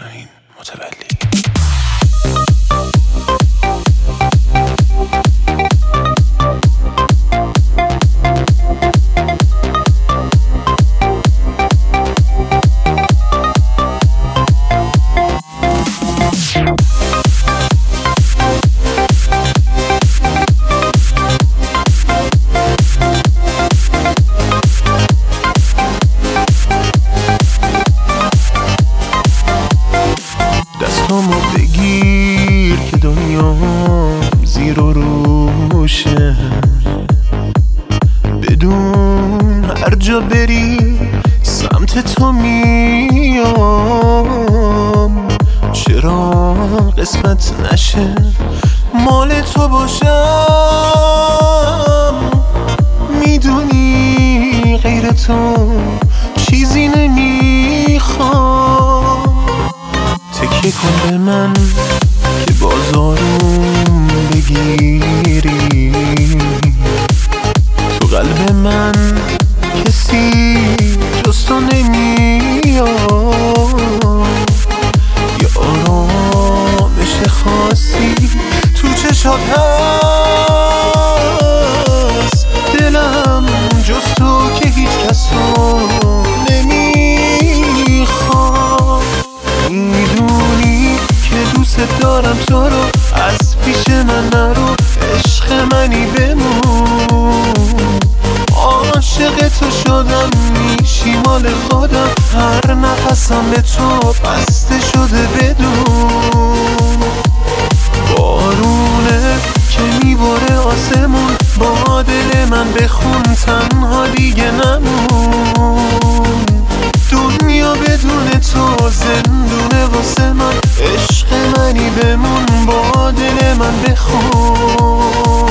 شاهین متولی. دستامو بگیر که دنیا زیر و روشه، بدون هر جا بری سمت تو میام. چرا قسمت نشه مال تو باشم؟ میدونی غیر تو چیزی نمیخوام. تکیه کن به من که بازارم بگیری، تو قلب من کسی جز تو نمیاد. یه آرامش خاصی تو چشات هست، دلم جز تو که هیچ کس رو نمیخواد. میدونی که دوست دارم تو رو، از پیش من نرو، عشق منی بمون. عاشق تو شدم، میشی مال خودم، هر نفسم به تو بسته شده بدون. بارونه که میباره آسمون، با دل من بخون تنها دیگه نمون. دنیا بدون تو زندونه واسه من، عشق منی بمون، با دل من بخون.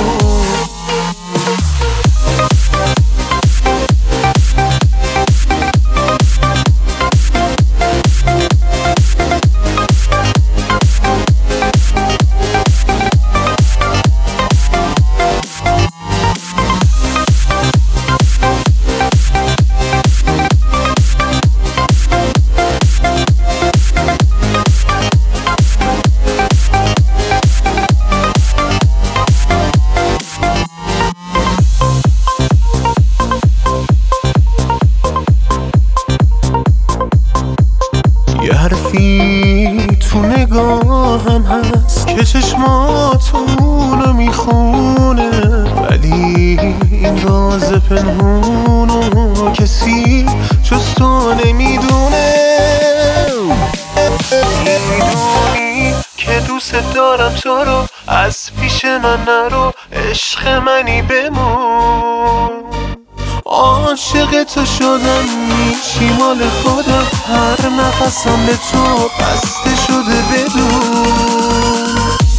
یه حرفی تو نگاهم هست که چشماتونو میخونه، ولی این راز پنهونو کسی جز تو نمیدونه. میدونی که دوست دارم تو رو، از پیش من نرو، عشق منی بمون. عاشق تو شدم، میشی مال خودم، هر نفسم به تو بسته شده بدون.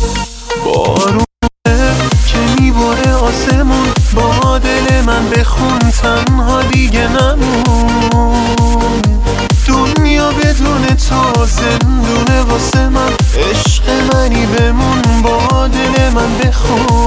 بارونه که میباره آسمون، با دل من بخون تنها دیگه نمون. دنیا بدون تو زندونه واسه من، عشق منی بمون، با دل من بخون.